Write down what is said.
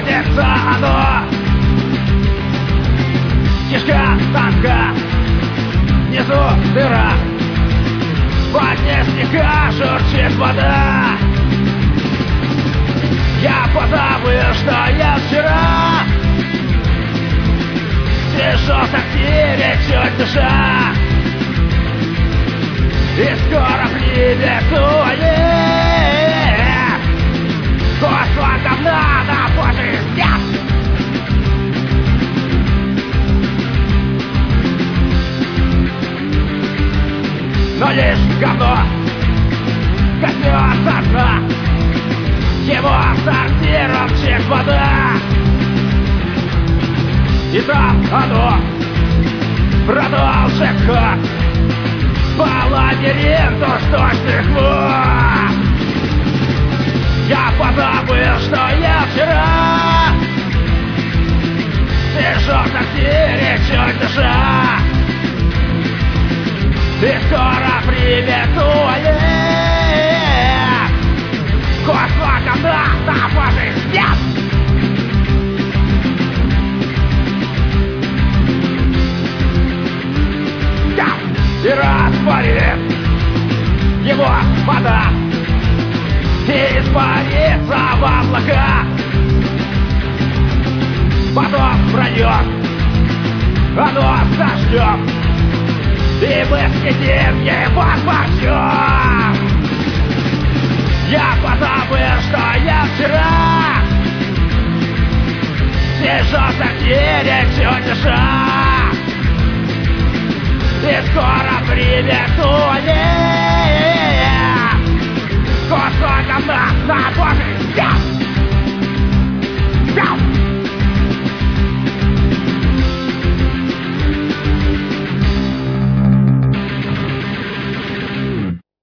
светится оно. Кишка танка, внизу дыра, под снега шурчит вода. Я позабыл, что я вчера сижу в трактире, чуть дыша, и скоро привету я кусок говна на божий взгляд. Но лишь говно коснется дна, его сортиром чек вода. И там оно продолжит ход по лабиринту сточных вод. Я позабыл, что я вчера сижу в трактире, чуть дыша, и скоро привету я кусок говна на божий взгляд. И растворит его вода, и испарится в облака. Потом пройдет оно с дождем, и мы съедим его борщом. Я позабыл, что я вчера сижу в трактире, чуть дыша, и скоро привету я кусок говна на божий взгляд.